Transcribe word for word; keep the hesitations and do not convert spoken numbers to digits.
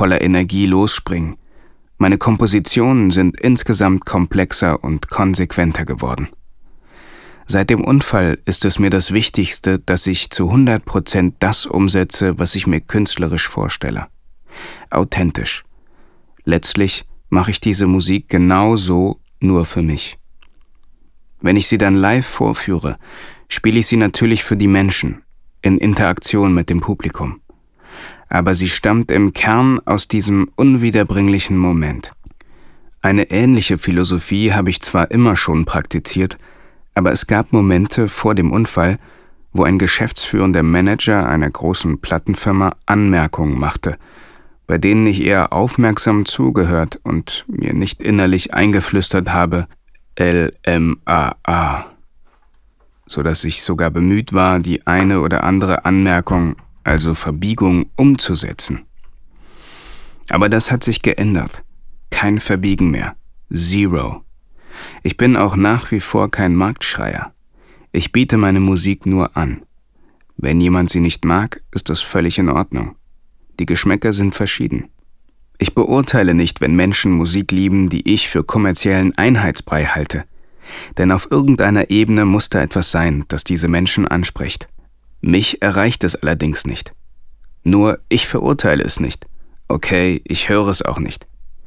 voller Energie losspringen. Meine Kompositionen sind insgesamt komplexer und konsequenter geworden. Seit dem Unfall ist es mir das Wichtigste, dass ich zu hundert Prozent das umsetze, was ich mir künstlerisch vorstelle. Authentisch. Letztlich mache ich diese Musik genau so nur für mich. Wenn ich sie dann live vorführe, spiele ich sie natürlich für die Menschen, in Interaktion mit dem Publikum. Aber sie stammt im Kern aus diesem unwiederbringlichen Moment. Eine ähnliche Philosophie habe ich zwar immer schon praktiziert, aber es gab Momente vor dem Unfall, wo ein geschäftsführender Manager einer großen Plattenfirma Anmerkungen machte, bei denen ich eher aufmerksam zugehört und mir nicht innerlich eingeflüstert habe, L M A A, sodass ich sogar bemüht war, die eine oder andere Anmerkung, also Verbiegung, umzusetzen. Aber das hat sich geändert. Kein Verbiegen mehr. Zero. Ich bin auch nach wie vor kein Marktschreier. Ich biete meine Musik nur an. Wenn jemand sie nicht mag, ist das völlig in Ordnung. Die Geschmäcker sind verschieden. Ich beurteile nicht, wenn Menschen Musik lieben, die ich für kommerziellen Einheitsbrei halte. Denn auf irgendeiner Ebene muss da etwas sein, das diese Menschen anspricht. Mich erreicht es allerdings nicht. Nur ich verurteile es nicht. Okay, ich höre es auch nicht.